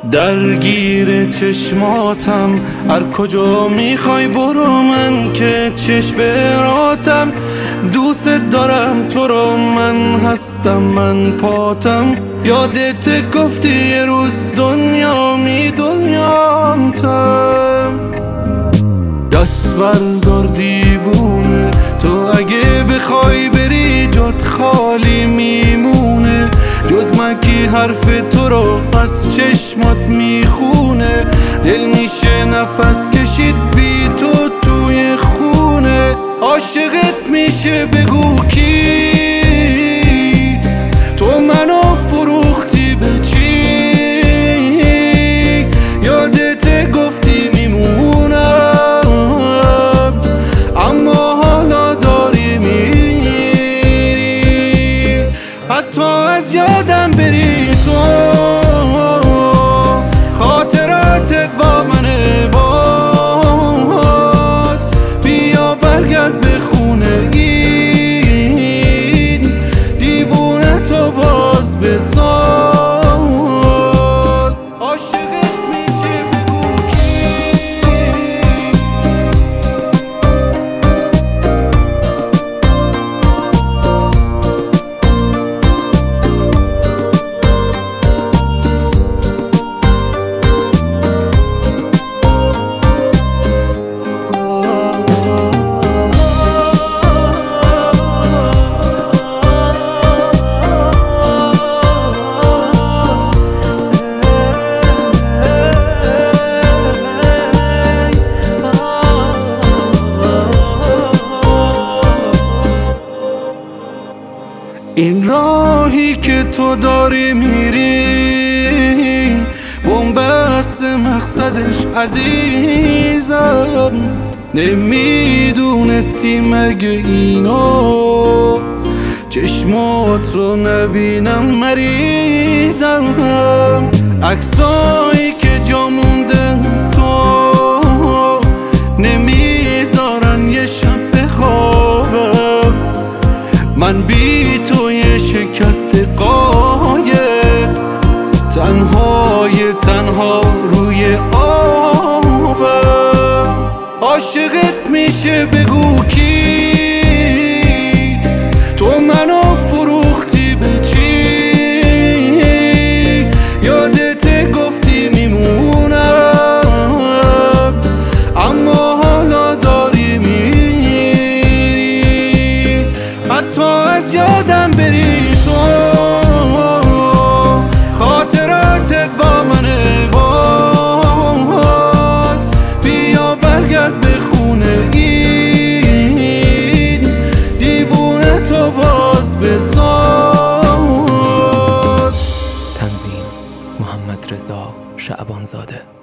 درگیر چشماتم، هر کجا میخوای برو، من که چشم براتم. دوست دارم تو رو، من هستم، من پاتم. یادت گفتی یه روز دنیا دنیامتم. دست بردار دیوونه، تو اگه بخوای بری جات خالی میمونه. جز من کی حرف تو رو از چشمات میخونه. دل میشه نفس کشید بی تو توی خونه. عاشقت میشه بگو کی، تو منو فروختی به چی؟ یادت گفتی میمونم، اما حالا داری میری. حتی از یادم بری تو، خاطراتت با منه باز. بیا برگرد به خونه، این دیوونه تو باز بساز. عاشقت میشه بگو این راهی که تو داری میری بنبست مقصدش عزیزم. نمیدونستی مگه اینو چشمات رو نبینم مریضم. عکسایی که جا مونده از تو نمیذارن یه شب بخوابم. من بی تو یه شکست قایب، تنها روی آبم. عاشقت میشه بگو کی، تو منو فروختی به چی؟ یادت گفتی میمونم، اما حالا داری میری. حتی از یادم بری تو، خاطراتت با منه باز. بیا برگرد به خونه، این دیوونه تو باز بساز. تنظیم محمد رضا شعبانزاده.